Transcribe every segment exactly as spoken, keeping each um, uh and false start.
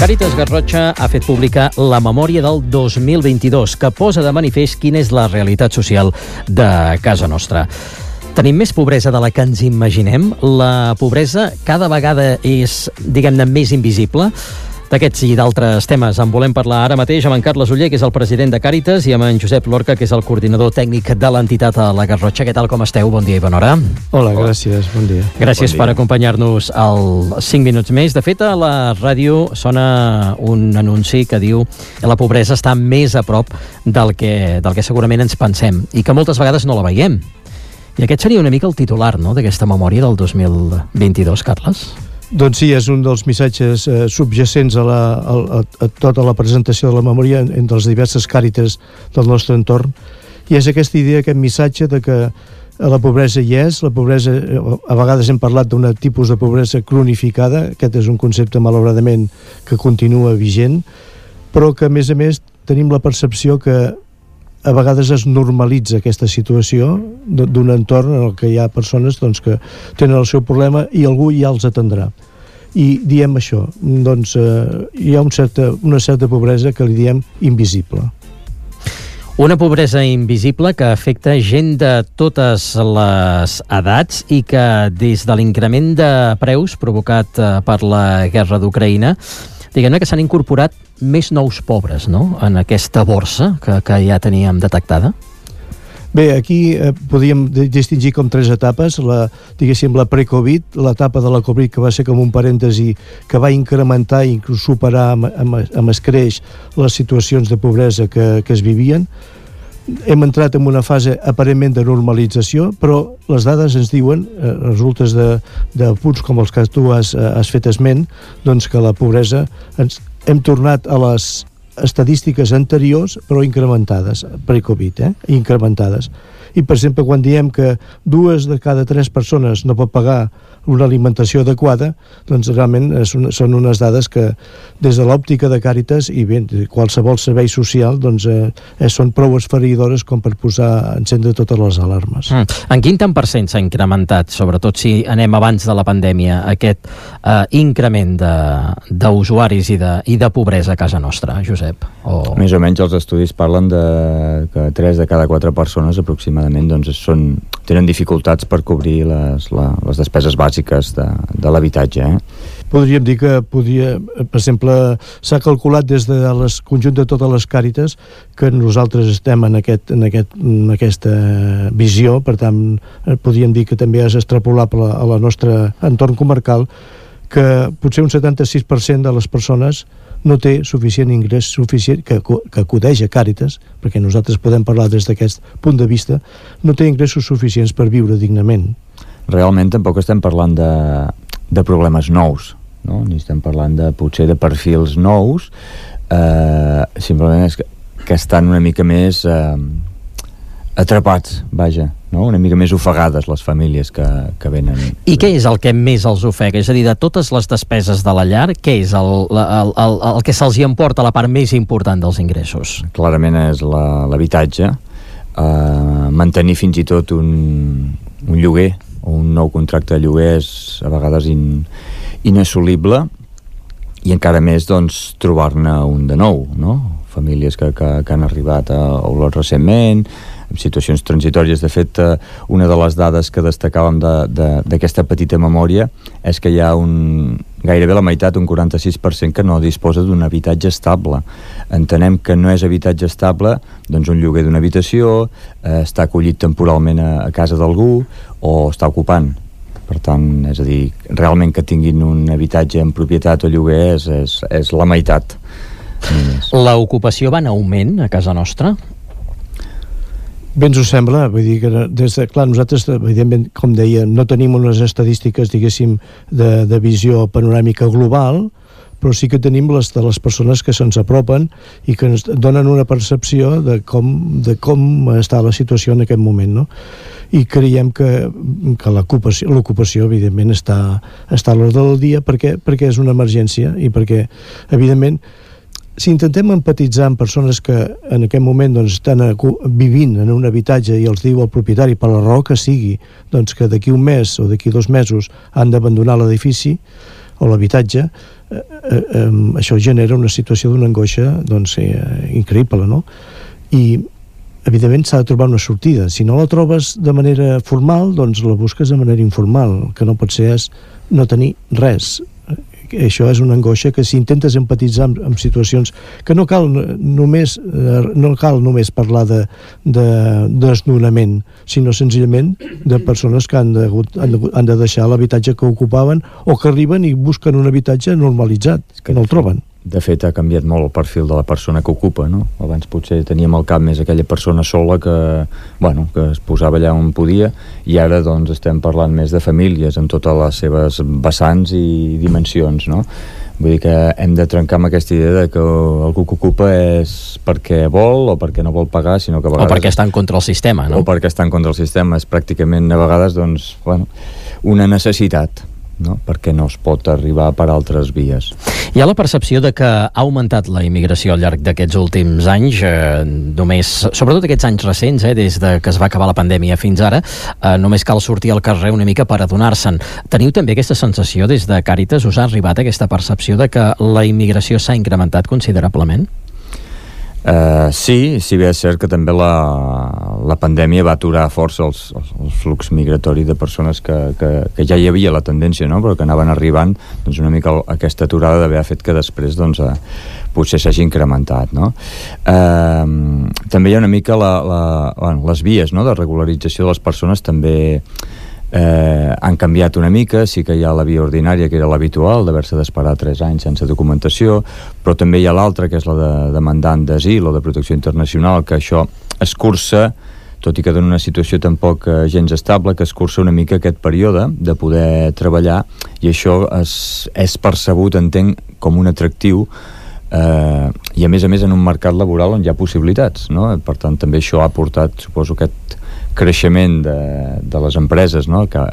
Càritas Garrotxa ha fet pública la memòria del dos mil vint-i-dos, que posa de manifest quina és la realitat social de casa nostra. Tenim més pobresa de la que ens imaginem? La pobresa cada vegada és, diguem-ne, més invisible? D'aquests i d'altres temes en volem parlar ara mateix amb en Carles Oller, que és el president de Càritas, i amb en Josep Lorca, que és el coordinador tècnic de l'entitat a la Garrotxa. Què tal, com esteu? Bon dia i bona hora. Hola, gràcies, bon dia. Gràcies bon dia. per acompanyar-nos als cinc minuts més. De fet, a la ràdio sona un anunci que diu que la pobresa està més a prop del que, del que segurament ens pensem i que moltes vegades no la veiem. I aquest seria una mica el titular, no?, d'aquesta memòria del dos mil vint-i-dos, Carles. Doncs sí, és un dels missatges eh, subjacents a, la, a, a tota la presentació de la memòria entre les diverses càritas del nostre entorn, i és aquesta idea, aquest missatge de que la pobresa hi és, la pobresa, a vegades hem parlat d'un tipus de pobresa cronificada, aquest és un concepte malauradament que continua vigent, però que a més a més tenim la percepció que a vegades es normalitza aquesta situació d'un entorn en el que hi ha persones doncs, que tenen el seu problema i algú ja els atendrà. I diem això, doncs eh, hi ha un certa, una certa pobresa que li diem invisible. Una pobresa invisible que afecta gent de totes les edats i que des de l'increment de preus provocat per la guerra d'Ucraïna, diguem-ne que s'han incorporat més nous pobres, no?, en aquesta borsa que, que ja teníem detectada. Bé, aquí eh, podíem distingir com tres etapes, la, diguéssim, la pre-Covid, l'etapa de la Covid, que va ser com un parèntesi que va incrementar i inclús superar amb, amb, amb escreix les situacions de pobresa que, que es vivien. Hem entrat en una fase aparentment de normalització, però les dades ens diuen, eh, resultes de, de punts com els que tu has, has fet esment, doncs que la pobresa ens, hem tornat a les estadístiques anteriors, però incrementades, pre-Covid, eh? incrementades. I, per exemple, quan diem que dues de cada tres persones no pot pagar una alimentació adequada, doncs realment un, són unes dades que des de l'òptica de Càritas i bé, qualsevol servei social doncs, eh, són prou esfereïdores com per posar a encendre totes les alarmes. Mm. En quin tant per cent s'ha incrementat, sobretot si anem abans de la pandèmia, aquest eh, increment d'usuaris i, de, i de pobresa a casa nostra, Josep? O... Més o menys els estudis parlen de que tres de cada quatre persones aproximadament doncs, són, tenen dificultats per cobrir les, la, les despeses bàsiques de, de l'habitatge. Eh? Podríem dir que, podria, per exemple, s'ha calculat des de les conjunt de totes les càritas que nosaltres estem en, aquest, en, aquest, en aquesta visió, per tant, podríem dir que també és extrapolable a la nostra entorn comarcal, que potser un setanta-sis per cent de les persones no té suficient ingrés suficient que, que acudeix a Càritas, perquè nosaltres podem parlar des d'aquest punt de vista, no té ingressos suficients per viure dignament. Realment tampoc estem parlant de, de problemes nous, no? Ni estem parlant de, potser de perfils nous, eh, simplement és que, que estan una mica més eh, atrapats, vaja, no? Una mica més ofegades les famílies que, que venen. I què és el que més els ofega? És a dir, de totes les despeses de la llar, què és el, el, el, el que se'ls hi emporta la part més important dels ingressos? Clarament és l'habitatge, eh, mantenir fins i tot un, un lloguer o un nou contracte de lloguer és a vegades in, inassolible, i encara més doncs trobar-ne un de nou, no? Famílies que, que, que han arribat a Olot recentment, en situacions transitòries. De fet, una de les dades que destacàvem d'aquesta de, de, petita memòria és que hi ha un, gairebé la meitat, un quaranta-sis per cent, que no disposa d'un habitatge estable. Entenem que no és habitatge estable doncs un lloguer d'una habitació, eh, està acollit temporalment a, a casa d'algú o està ocupant. Per tant, és a dir, realment que tinguin un habitatge en propietat o lloguer és, és, és la meitat. L'ocupació va en augment a casa nostra? Bé ens ho sembla, vull dir que des de, clar, nosaltres, evidentment, com deia, no tenim unes estadístiques, diguéssim, de, de visió panoràmica global, però sí que tenim les de les persones que se'ns apropen i que ens donen una percepció de com, de com està la situació en aquest moment, no? I creiem que, que l'ocupació, l'ocupació, evidentment, està, està a l'ordre del dia perquè, perquè és una emergència i perquè, evidentment, si intentem empatitzar amb persones que en aquest moment doncs, estan vivint en un habitatge i els diu el propietari, per la raó que sigui, doncs, que d'aquí un mes o d'aquí dos mesos han d'abandonar l'edifici, o l'habitatge, eh, eh, eh, això genera una situació d'una angoixa doncs, eh, increïble, no? I evidentment s'ha de trobar una sortida. Si no la trobes de manera formal, doncs la busques de manera informal. El que no pot ser és no tenir res. Això és una angoixa que si intentes empatitzar amb, amb situacions que no cal només no cal només parlar de, de desnonament, sinó senzillament de persones que han de, han de, han de deixar l'habitatge que ocupaven o que arriben i busquen un habitatge normalitzat, que no el troben. De fet, ha canviat molt el perfil de la persona que ocupa, no? Abans potser teníem al cap més aquella persona sola que, bueno, que es posava allà on podia, i ara doncs estem parlant més de famílies en totes les seves vessants i dimensions, no? Vull dir que hem de trencar amb aquesta idea de que algú que ocupa és perquè vol o perquè no vol pagar, sinó que a vegades... O perquè està en contra del sistema, no? O perquè està en contra del sistema. És pràcticament, a vegades, doncs, bueno, una necessitat, no? Perquè no es pot arribar per altres vies. Hi ha la percepció de que ha augmentat la immigració al llarg d'aquests últims anys, eh, només, sobretot aquests anys recents, eh, des de que es va acabar la pandèmia fins ara, eh, només cal sortir al carrer una mica per adonar-se'n. Teniu també aquesta sensació des de Càritas? Us ha arribat aquesta percepció de que la immigració s'ha incrementat considerablement? Uh, sí, si bé és cert que també la, la pandèmia va aturar força els, els, el flux migratori de persones que, que, que ja hi havia la tendència, no? Però que anaven arribant, doncs una mica aquesta aturada d'haver fet que després doncs, uh, potser s'hagi incrementat, no? Uh, també hi ha una mica la, la, bueno, les vies, no? De regularització de les persones també Eh, han canviat una mica. Sí que hi ha la via ordinària, que era l'habitual, d'haver-se d'esperar tres anys sense documentació, però també hi ha l'altra, que és la de demandant d'asil o de protecció internacional, que això escurça, tot i que dona una situació tampoc eh, gens estable, que escurça una mica aquest període de poder treballar, i això és, és percebut, entenc, com un atractiu, eh, i a més a més en un mercat laboral on hi ha possibilitats, no? Per tant, també això ha portat, suposo, aquest creixement de, de les empreses, no? Que,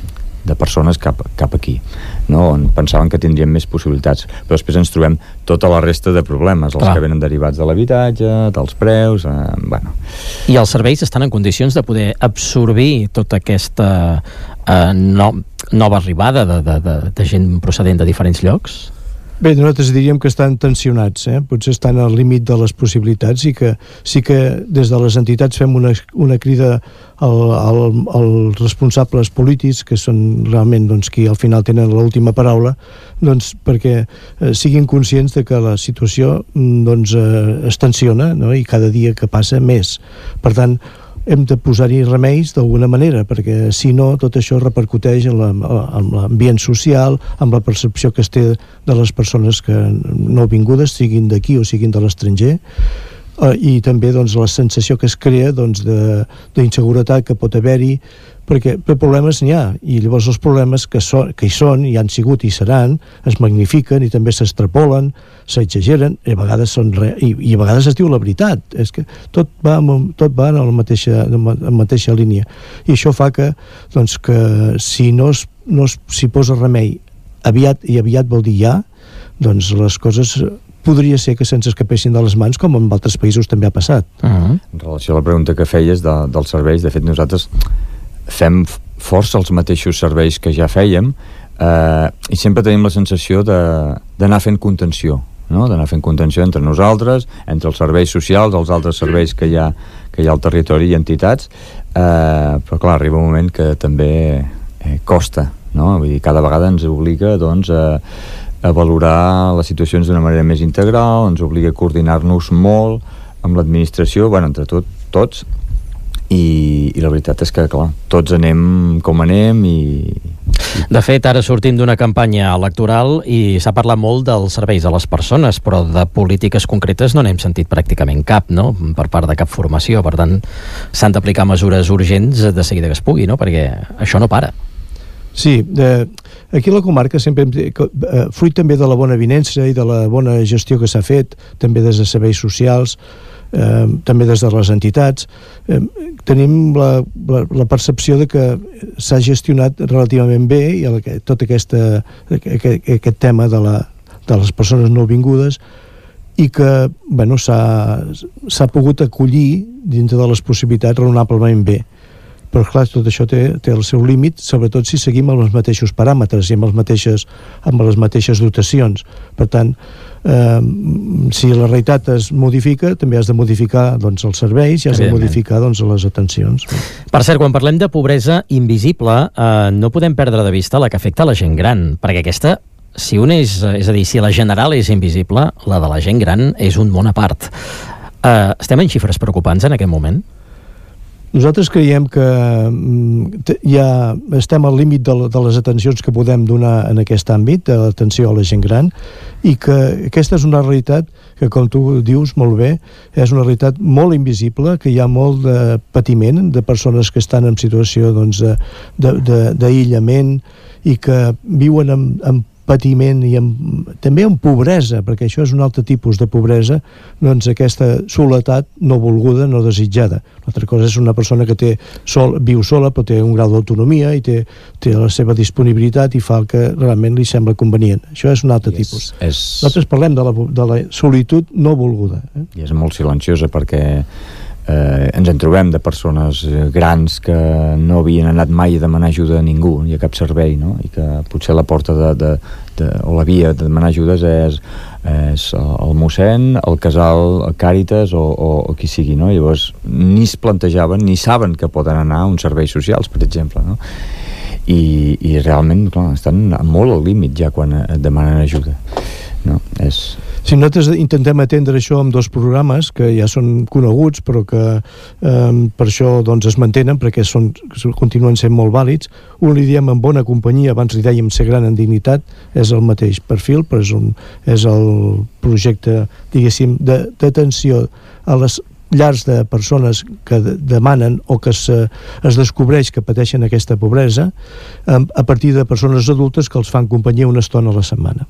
de persones cap, cap aquí, no? On pensaven que tindrien més possibilitats, però després ens trobem tota la resta de problemes, els Clar. Que venen derivats de l'habitatge, dels preus, eh, bueno. I els serveis estan en condicions de poder absorbir tota aquesta eh, no, nova arribada de, de, de, de gent procedent de diferents llocs? Bé, nosaltres diríem que estan tensionats, eh? Potser estan al límit de les possibilitats, i que sí que des de les entitats fem una, una crida al, al, als responsables polítics, que són realment doncs, qui al final tenen l'última paraula, doncs, perquè eh, siguin conscients de que la situació doncs, eh, es tensiona, no? I cada dia que passa més. Per tant, hem de posar-hi remeis d'alguna manera, perquè si no tot això repercuteix en l'ambient social, amb la percepció que es té de les persones que no vingudes, siguin d'aquí o siguin de l'estranger, eh, i també doncs, la sensació que es crea doncs, d'inseguretat que pot haver-hi, perquè problemes n'hi ha, i llavors els problemes que, so, que hi són, i han sigut i seran, es magnifiquen i també s'extrapolen, s'exageren, i a vegades són re... I, i a vegades es diu la veritat. És que tot va, amb, tot va en la mateixa, en la mateixa línia, i això fa que, doncs, que si no es, no es, si posa remei aviat, i aviat vol dir ja, doncs les coses podria ser que se'ns escapessin de les mans, com en altres països també ha passat. Uh-huh. En relació a la pregunta que feies de, dels serveis, de fet nosaltres fem força els mateixos serveis que ja fèiem, eh, i sempre tenim la sensació d'anar fent contenció, no? D'anar fent contenció entre nosaltres, entre els serveis socials, els altres serveis que hi ha, que hi ha al territori i entitats, eh, però clar, arriba un moment que també eh, costa, no? Vull dir, cada vegada ens obliga doncs, a, a valorar les situacions d'una manera més integral, ens obliga a coordinar-nos molt amb l'administració, bueno, entre tot, tots, I, i la veritat és que, clar, tots anem com anem i... De fet, ara sortim d'una campanya electoral i s'ha parlat molt dels serveis a les persones, però de polítiques concretes no n'hem sentit pràcticament cap, no?, per part de cap formació. Per tant, s'han d'aplicar mesures urgents de seguida que es pugui, no?, perquè això no para. Sí, de, aquí a la comarca sempre, eh, fruit també de la bona avinença i de la bona gestió que s'ha fet, també des de serveis socials, eh, també des de les entitats, eh, tenim la, la, la percepció de que s'ha gestionat relativament bé, i el, tot aquesta, aquest, aquest tema de, la, de les persones nouvingudes, i que bueno, s'ha pogut acollir dintre de les possibilitats raonablement bé. però clar, tot això té, té el seu límit, sobretot si seguim amb els mateixos paràmetres i amb, els mateixes, amb les mateixes dotacions. Per tant, eh, si la realitat es modifica, també has de modificar doncs, els serveis i has de modificar doncs, les atencions. Per cert, quan parlem de pobresa invisible, eh, no podem perdre de vista la que afecta la gent gran, perquè aquesta, si una és, és a dir, si la general és invisible, la de la gent gran és un món a part. Eh, estem en xifres preocupants en aquest moment? Nosaltres creiem que ja estem al límit de, de les atencions que podem donar en aquest àmbit, de l'atenció a la gent gran, i que aquesta és una realitat que, com tu dius molt bé, és una realitat molt invisible, que hi ha molt de patiment de persones que estan en situació doncs, d'aïllament i que viuen amb, amb patiment i amb, també amb pobresa, perquè això és un altre tipus de pobresa, doncs aquesta soledat no volguda, no desitjada. L'altra cosa és una persona que té sol, viu sola, però té un grau d'autonomia i té, té la seva disponibilitat i fa el que realment li sembla convenient. Això és un altre I tipus. És, és... Nosaltres parlem de la, de la solitud no volguda. Eh? I és molt silenciosa perquè eh, ens en trobem de persones grans que no havien anat mai a demanar ajuda a ningú, ni a cap servei, no? I que potser la porta de, de, de, o la via de demanar ajudes és, és el mossèn, el casal, el Càritas o, o, o qui sigui, no? Llavors ni es plantejaven ni saben que poden anar a uns serveis socials, per exemple, no? I, i realment, clar, estan molt al límit ja quan et demanen ajuda, no? És... Si nosaltres intentem atendre això amb dos programes que ja són coneguts però que eh, per això doncs, es mantenen perquè són, continuen sent molt vàlids. Un li diem en bona companyia, abans li dèiem ser gran en dignitat, és el mateix perfil, però és, un, és el projecte, diguéssim, d'atenció a les llars de persones que demanen o que se, es descobreix que pateixen aquesta pobresa a partir de persones adultes que els fan companyia una estona a la setmana.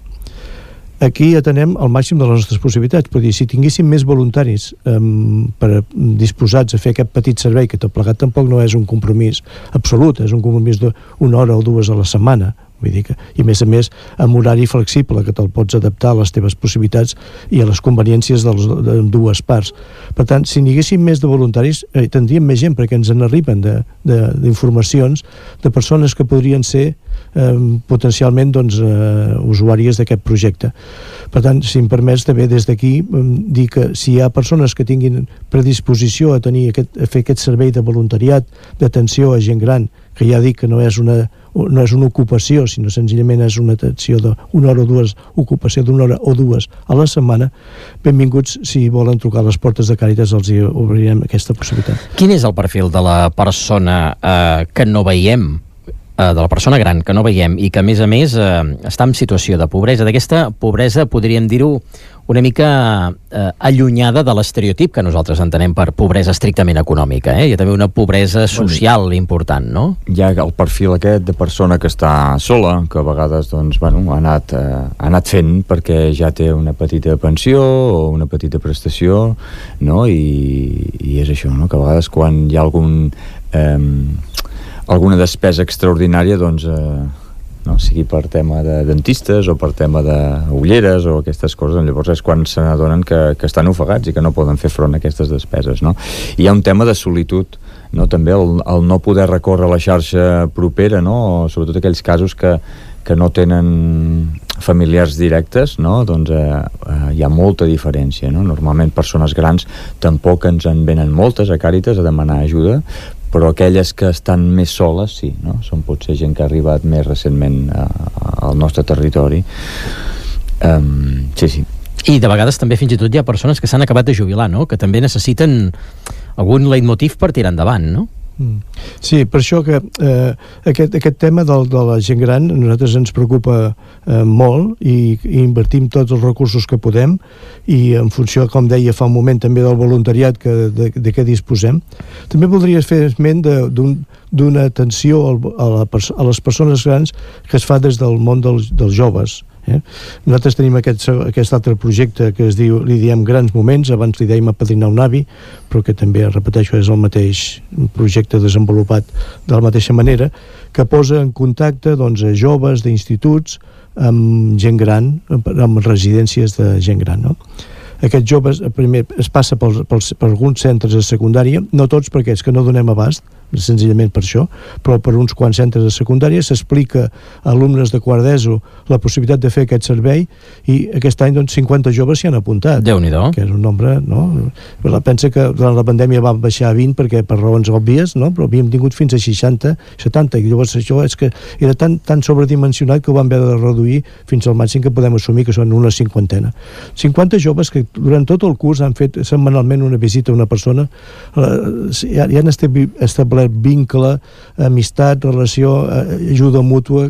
Aquí atenem al màxim de les nostres possibilitats, però dir, si tinguéssim més voluntaris um, per, disposats a fer aquest petit servei, que tot plegat tampoc no és un compromís absolut, és un compromís d'una hora o dues a la setmana, vull dir que, i a més a més amb horari flexible, que te'l pots adaptar a les teves possibilitats i a les conveniències de, les, de dues parts. Per tant, si n'hi haguéssim més de voluntaris, eh, tindríem més gent, perquè ens en arriben d'informacions de, de, de persones que podrien ser eh, potencialment doncs, eh, usuàries d'aquest projecte. Per tant, si em permets també des d'aquí eh, dir que si hi ha persones que tinguin predisposició a, tenir aquest, a fer aquest servei de voluntariat, d'atenció a gent gran, que ja dic que no és una, no és una ocupació, sinó senzillament és una atenció d'una hora o dues, ocupació d'una hora o dues a la setmana, benvinguts, si volen trucar a les portes de Càritas els hi obrirem aquesta possibilitat. Quin és el perfil de la persona eh, que no veiem, de la persona gran que no veiem i que a més a més eh, està en situació de pobresa, d'aquesta pobresa podríem dir-ho una mica eh, allunyada de l'estereotip que nosaltres entenem per pobresa estrictament econòmica, eh? Hi ha també una pobresa social bueno, important, no? Hi ha el perfil aquest de persona que està sola, que a vegades doncs, bueno, ha, anat, eh, ha anat fent perquè ja té una petita pensió o una petita prestació, no? I, i és això, no? Que a vegades quan hi ha algun... Eh, alguna despesa extraordinària doncs, eh, no? Sigui per tema de dentistes o per tema d'ulleres o aquestes coses, llavors és quan se n'adonen que, que estan ofegats i que no poden fer front a aquestes despeses, no? I hi ha un tema de solitud, no? També el, el no poder recórrer a la xarxa propera, no? Sobretot aquells casos que, que no tenen familiars directes, no? Doncs eh, eh, hi ha molta diferència, no? Normalment persones grans tampoc ens en venen moltes a Càritas a demanar ajuda, però aquelles que estan més soles sí, no? Són potser gent que ha arribat més recentment a, a, al nostre territori. Um, sí, sí. I de vegades també fins i tot hi ha persones que s'han acabat de jubilar, no? Que també necessiten algun leitmotiv per tirar endavant, no? Sí, per això que eh, aquest, aquest tema del, de la gent gran a nosaltres ens preocupa eh, molt i, i invertim tots els recursos que podem i en funció, com deia fa un moment, també del voluntariat que, de, de què disposem. També voldria fer esment d'una un, atenció a, la, a les persones grans que es fa des del món dels, dels joves. Eh? Nosaltres tenim aquest, aquest altre projecte que es diu, li diem Grans Moments, abans li dèiem Apadrinar un avi, però que també, repeteixo, és el mateix projecte desenvolupat de la mateixa manera, que posa en contacte doncs, a joves d'instituts amb gent gran, amb residències de gent gran, no? Aquests joves, primer, es passa pels, pels, per alguns centres de secundària, no tots perquè és que no donem abast, senzillament per això, però per uns quants centres de secundària s'explica a alumnes de quart d'ESO la possibilitat de fer aquest servei, i aquest any doncs cinquanta joves s'hi han apuntat. Déu-n'hi-do. Que és un nombre, no? La pensa que durant la pandèmia van baixar a vint perquè per raons òbvies, no? Però havíem tingut fins a seixanta, setanta, i llavors això és que era tan, tan sobredimensionat que ho vam haver de reduir fins al màxim que podem assumir, que són una cinquantena. cinquanta joves que durant tot el curs han fet setmanalment una visita a una persona, ja, ja han establert vincle, amistat, relació, ajuda mútua,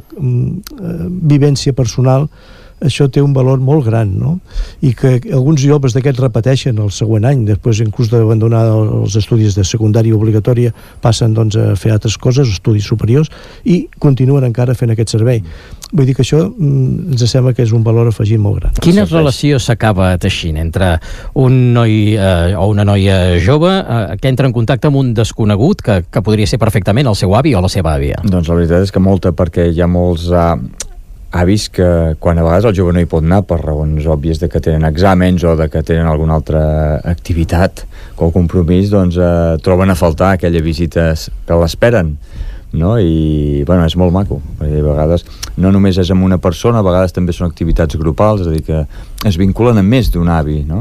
vivència personal. Això té un valor molt gran, no? I que alguns joves d'aquests repeteixen el següent any, després inclús d'abandonar els estudis de secundària obligatòria, passen doncs a fer altres coses, estudis superiors, i continuen encara fent aquest servei. Vull dir que això mm, ens sembla que és un valor afegit molt gran. Quina relació s'acaba teixint entre un noi eh, o una noia jove eh, que entra en contacte amb un desconegut que, que podria ser perfectament el seu avi o la seva àvia? Doncs la veritat és que molta, perquè hi ha molts uh, avis que quan a vegades el jove no hi pot anar per raons òbvies de que tenen exàmens o de que tenen alguna altra activitat o compromís, doncs eh, troben a faltar aquella visita que l'esperen, no? I bueno, és molt maco, perquè a vegades no només és amb una persona, a vegades també són activitats grupals, és a dir, que es vinculen amb més d'un avi, no?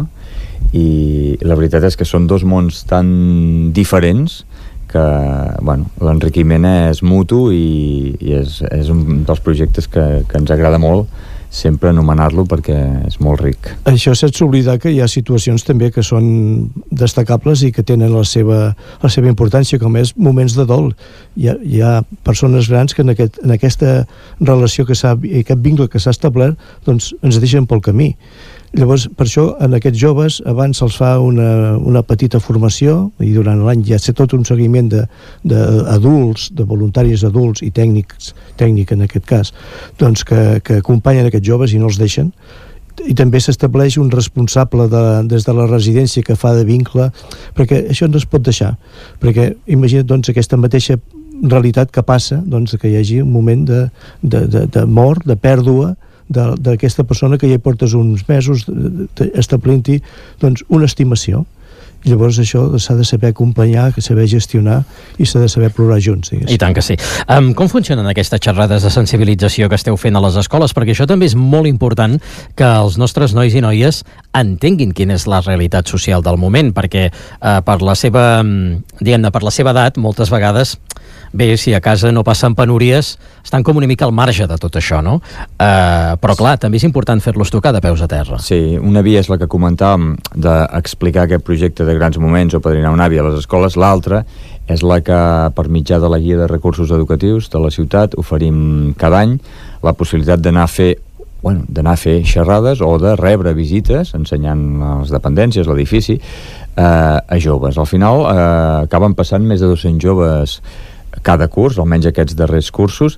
I la veritat és que són dos mons tan diferents que bueno, l'enriquiment és mutu, i, i és, és un dels projectes que, que ens agrada molt sempre anomenar-lo, perquè és molt ric. Això sense oblidar que hi ha situacions també que són destacables i que tenen la seva, la seva importància, com és moments de dol. Hi ha, hi ha persones grans que en, aquest, en aquesta relació que s'ha, aquest vincle que s'ha establert, doncs ens deixen pel camí. Llavors, per això, en aquests joves, abans se'ls fa una, una petita formació, i durant l'any ja sé tot un seguiment d'adults, de, de voluntaris adults i tècnics, tècnic en aquest cas, doncs que, que acompanyen aquests joves i no els deixen. I també s'estableix un responsable de, des de la residència que fa de vincle, perquè això no es pot deixar, perquè imagina't doncs aquesta mateixa realitat que passa, doncs que hi hagi un moment de, de, de, de mort, de pèrdua d'aquesta persona que ja hi portes uns mesos establint-hi doncs una estimació, i llavors això s'ha de saber acompanyar, saber gestionar i s'ha de saber plorar junts, diguéssim. I tant que sí. Um, com funcionen aquestes xerrades de sensibilització que esteu fent a les escoles? Perquè això també és molt important que els nostres nois i noies entenguin quina és la realitat social del moment, perquè uh, per la seva, diguem-ne, per la seva edat, moltes vegades bé, si a casa no passen penúries, estan com una mica al marge de tot això, no? Uh, però clar, també és important fer-los tocar de peus a terra. Sí, una via és la que comentàvem d'explicar aquest projecte de grans moments o padrinar un avi a les escoles, l'altra és la que per mitjà de la guia de recursos educatius de la ciutat oferim cada any la possibilitat d'anar a fer bueno, d'anar a fer xerrades o de rebre visites ensenyant les dependències, l'edifici, eh, a joves. Al final eh, acaben passant més de dos-cents joves cada curs, almenys aquests darrers cursos,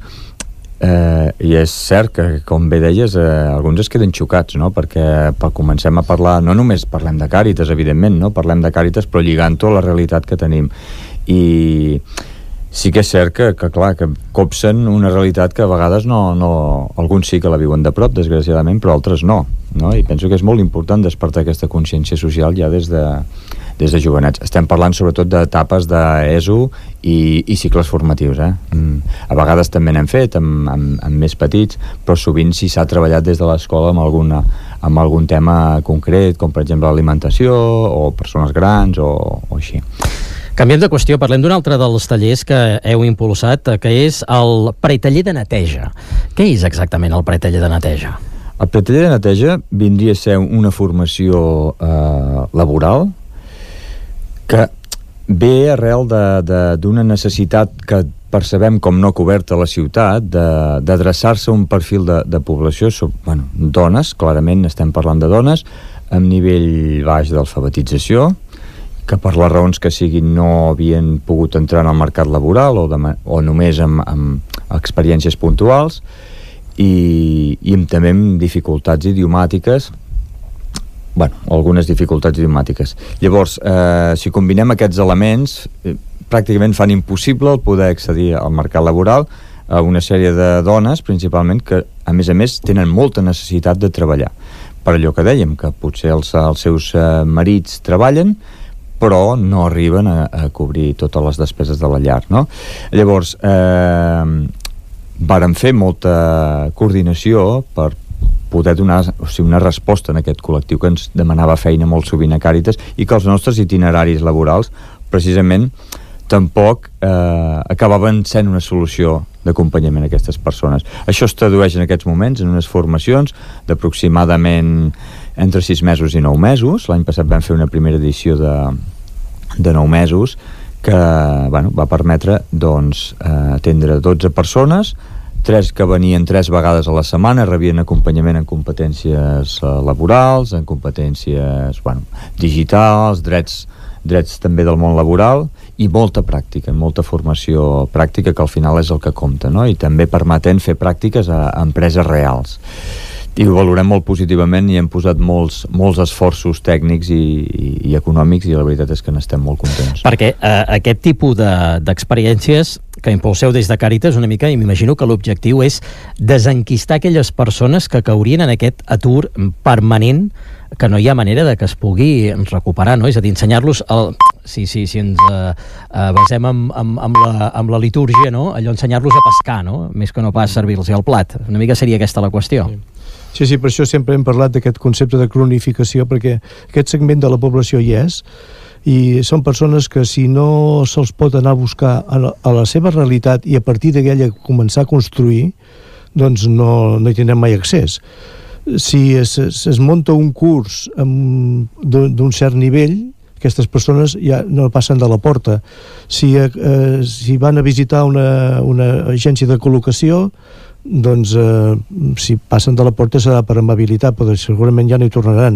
eh, i és cert que, com bé deies, eh, alguns es queden xocats, no? Perquè per comencem a parlar, no només parlem de Càritas, evidentment, no? Parlem de Càritas, però lligant-ho a la realitat que tenim. I sí que és cert que, que clar, que copsen una realitat que a vegades no, no, alguns sí que la viuen de prop, desgraciadament, però altres no, no? I penso que és molt important despertar aquesta consciència social ja des de, des de jovenets. Estem parlant sobretot d'etapes d'ESO i, i cicles formatius, eh? Mm. A vegades també n'hem fet amb, amb, amb més petits, però sovint si s'ha treballat des de l'escola amb, alguna, amb algun tema concret, com per exemple l'alimentació o persones grans o, o així. Canviem de qüestió, parlem d'un altre dels tallers que heu impulsat, que és el pretaller de neteja. Què és exactament el pretaller de neteja? El pretaller de neteja vindria a ser una formació eh, laboral que ve arrel d'una necessitat que percebem com no coberta a la ciutat d'adreçar-se a un perfil de, de població, bueno, dones, clarament estem parlant de dones, amb nivell baix d'alfabetització, que per les raons que siguin no havien pogut entrar en el mercat laboral o, de, o només amb, amb experiències puntuals i, i amb, també amb dificultats idiomàtiques, bueno, algunes dificultats idiomàtiques. Llavors, eh, si combinem aquests elements, eh, pràcticament fan impossible el poder accedir al mercat laboral a una sèrie de dones, principalment, que a més a més tenen molta necessitat de treballar. per allò que dèiem, que potser els, els seus eh, marits treballen, però no arriben a, a cobrir totes les despeses de la llar, no? Llavors, eh, vàrem fer molta coordinació per poder donar, o sigui, una resposta en aquest col·lectiu que ens demanava feina molt sovint a Càritas, i que els nostres itineraris laborals precisament tampoc eh, acabaven sent una solució d'acompanyament a aquestes persones. Això es tradueix en aquests moments en unes formacions d'aproximadament entre sis mesos i nou mesos. L'any passat vam fer una primera edició de, de nou mesos que bueno, va permetre doncs, eh, atendre dotze persones, tres que venien tres vegades a la setmana, rebien acompanyament en competències eh, laborals, en competències bueno, digitals, drets, drets també del món laboral, i molta pràctica, molta formació pràctica, que al final és el que compta, no? I també permetent fer pràctiques a, a empreses reals. I ho valorem molt positivament i hem posat molts, molts esforços tècnics i, i, i econòmics, i la veritat és que n'estem molt contents. Perquè eh, aquest tipus de, d'experiències que impulseu des de Càritas una mica, i m'imagino que l'objectiu és desenquistar aquelles persones que caurien en aquest atur permanent, que no hi ha manera de que es pugui recuperar, no? És a dir, ensenyar-los el... si, si, si ens eh, eh, basem amb, amb, amb, la, amb la litúrgia, no? Allò, ensenyar-los a pescar, no? Més que no pas servir-los al plat. Una mica seria aquesta la qüestió. Sí. Sí, sí, per això sempre hem parlat d'aquest concepte de cronificació, perquè aquest segment de la població hi és, i són persones que si no se'ls pot anar a buscar a la, a la seva realitat i a partir d'aquella començar a construir, doncs no, no hi tindrem mai accés. Si es, es, es munta un curs d'un cert nivell, aquestes persones ja no passen de la porta. Si, eh, si van a visitar una, una agència de col·locació, doncs eh, si passen de la porta serà per amabilitat, però segurament ja no hi tornaran.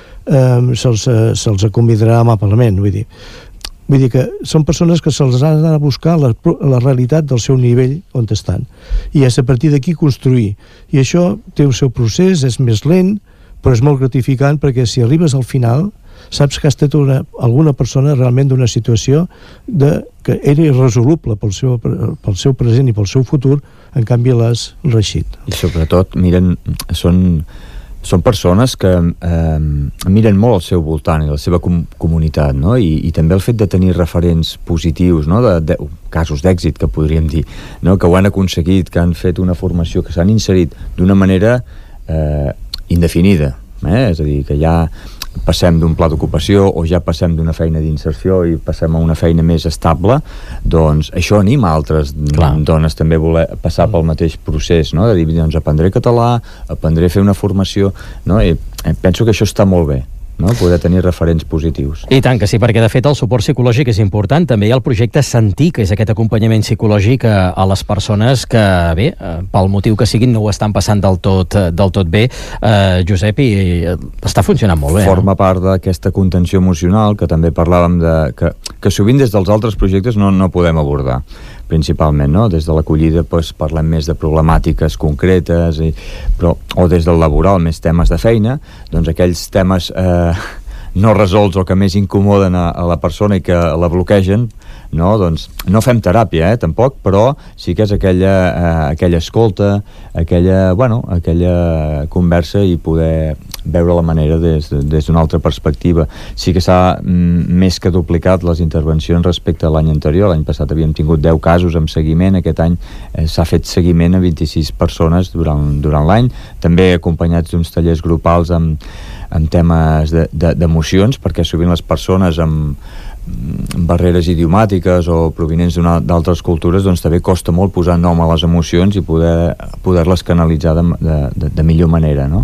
Eh, se'ls, eh, se'ls convidarà amablement, vull dir. Vull dir que són persones que se'ls ha d'anar a buscar la, la realitat del seu nivell on estan, i és a partir d'aquí construir, i això té el seu procés, és més lent, però és molt gratificant, perquè si arribes al final saps que has estat una, alguna persona realment d'una situació de, que era irresoluble pel seu, pel seu present i pel seu futur, en canvi l'has reeixit. I sobretot miren, són, són persones que eh, miren molt al seu voltant i la seva com comunitat, no? I, i també el fet de tenir referents positius, no? de, de, casos d'èxit, que podríem dir, no? Que ho han aconseguit, que han fet una formació, que s'han inserit d'una manera eh, indefinida, eh? És a dir, que ja passem d'un pla d'ocupació o ja passem d'una feina d'inserció i passem a una feina més estable, doncs això anima altres Clar. dones també a voler passar pel mateix procés, no? De dir, doncs aprendré català, aprendré a fer una formació, no? I penso que això està molt bé, no? Poder tenir referents positius. I tant que sí, perquè de fet el suport psicològic és important. També hi ha el projecte Sentir, que és aquest acompanyament psicològic a, a les persones que, bé, pel motiu que siguin, no ho estan passant del tot, del tot bé. Eh, Josep, i està funcionant molt bé. Forma no? part d'aquesta contenció emocional que també parlàvem de... que, que sovint des dels altres projectes no, no podem abordar, principalment, no? Des de l'acollida doncs, parlem més de problemàtiques concretes, i, però, o des del laboral més temes de feina, doncs aquells temes eh, no resolts o que més incomoden a, a la persona i que la bloquegen, no, doncs no fem teràpia, eh, tampoc, però sí que és aquella, eh, aquella escolta, aquella, bueno, aquella conversa i poder veure la manera des, des d'una altra perspectiva. Sí que s'ha mm, més que duplicat les intervencions respecte a l'any anterior. L'any passat havíem tingut deu casos amb seguiment, aquest any eh, s'ha fet seguiment a vint-i-sis persones durant, durant l'any, també acompanyats d'uns tallers grupals amb, amb temes d'emocions, de, de, perquè sovint les persones amb barreres idiomàtiques o provinents d'altres cultures, doncs també costa molt posar nom a les emocions i poder poder-les canalitzar de, de, de, de millor manera, no?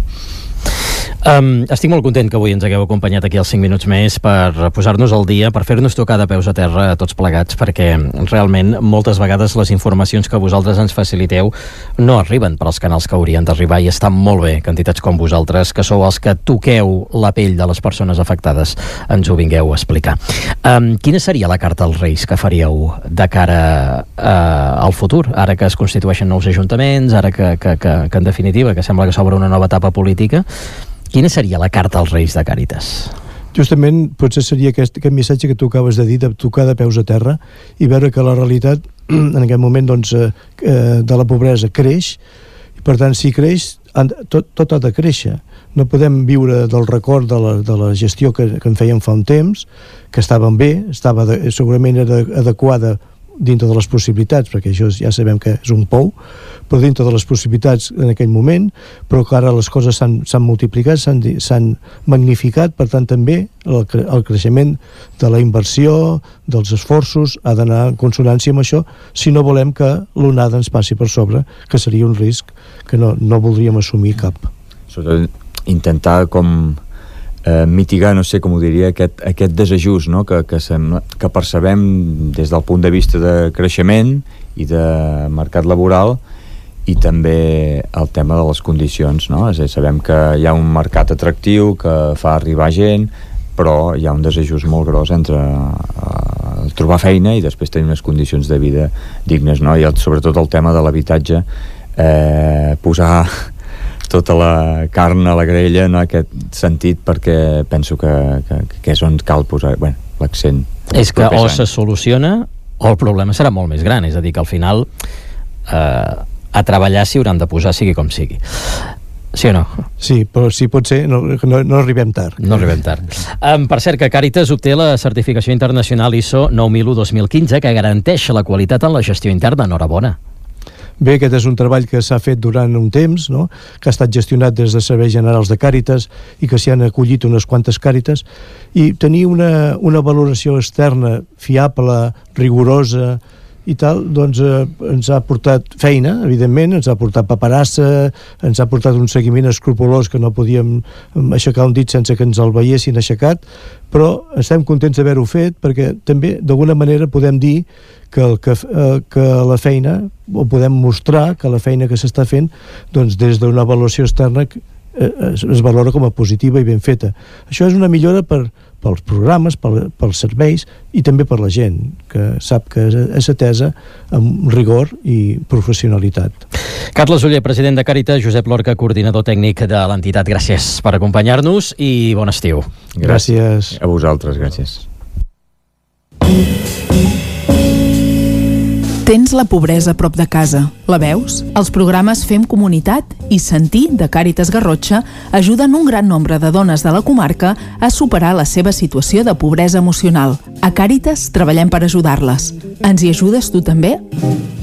Um, estic molt content que avui ens hagueu acompanyat aquí als cinc minuts més per posar-nos al dia, per fer-nos tocar de peus a terra a tots plegats, perquè realment moltes vegades les informacions que vosaltres ens faciliteu no arriben per als canals que haurien d'arribar, i està molt bé que entitats com vosaltres, que sou els que toqueu la pell de les persones afectades, ens ho vingueu a explicar. Um, quina seria la carta als Reis que faríeu de cara uh, al futur, ara que es constitueixen nous ajuntaments, ara que, que, que, que en definitiva que sembla que s'obre una nova etapa política? Quina seria la carta als Reis de Càritas? Justament potser seria aquest, aquest missatge que tu acabes de dir, de tocar de peus a terra i veure que la realitat en aquest moment doncs, eh, de la pobresa creix, Per tant, si creix, tot, tot ha de créixer. No podem viure del record de la, de la gestió que, que en fèiem fa un temps, que estaven bé, estava de, segurament era adequada dintre de les possibilitats, perquè això ja sabem que és un pou, però dintre de les possibilitats en aquell moment, però que ara les coses s'han multiplicat, s'han magnificat, per tant també el, el creixement de la inversió, dels esforços, ha d'anar en consonància amb això, si no volem que l'onada ens passi per sobre, que seria un risc que no, no voldríem assumir cap. Sobretot intentar com Eh, mitigar, no sé com ho diria, aquest, aquest desajust, no? que, que, sembla, que percebem des del punt de vista de creixement i de mercat laboral, i també el tema de les condicions, no? És a dir, sabem que hi ha un mercat atractiu que fa arribar gent, però hi ha un desajust molt gros entre eh, trobar feina i després tenir unes condicions de vida dignes, no? I el, sobretot el tema de l'habitatge, eh, posar tota la carn a la graella en aquest sentit, perquè penso que, que, que és on cal posar bueno, l'accent. És que o se soluciona o el problema serà molt més gran, és a dir, que al final eh, a treballar s'hi hauran de posar sigui com sigui. Sí o no? Sí, però si pot ser, no, no, no arribem tard. No arribem tard. Um, per cert, que Càritas obté la certificació internacional I S O nou mil u dos mil quinze, que garanteix la qualitat en la gestió interna. Enhorabona. Bé, aquest és un treball que s'ha fet durant un temps, no? Que ha estat gestionat des de Serveis Generals de Càritas i que s'hi han acollit unes quantes Càritas, i tenir una, una valoració externa fiable, rigorosa i tal, doncs eh, ens ha portat feina, evidentment, ens ha portat paperassa, ens ha portat un seguiment escrupolós que no podíem aixecar un dit sense que ens el veiessin aixecat, però estem contents d'haver-ho fet perquè també d'alguna manera podem dir que, el que, eh, que la feina, o podem mostrar que la feina que s'està fent, doncs des d'una avaluació externa eh, es, es valora com a positiva i ben feta. Això és una millora per pels programes, pel, pels serveis i també per la gent, que sap que és atesa amb rigor i professionalitat. Carles Oller, president de Càritas, Josep Lorca, coordinador tècnic de l'entitat. Gràcies per acompanyar-nos i bon estiu. Gràcies. A vosaltres, gràcies. Tens la pobresa a prop de casa. La veus? Els programes Fem Comunitat i Sentir de Càritas Garrotxa ajuden un gran nombre de dones de la comarca a superar la seva situació de pobresa emocional. A Càritas treballem per ajudar-les. Ens hi ajudes tu també?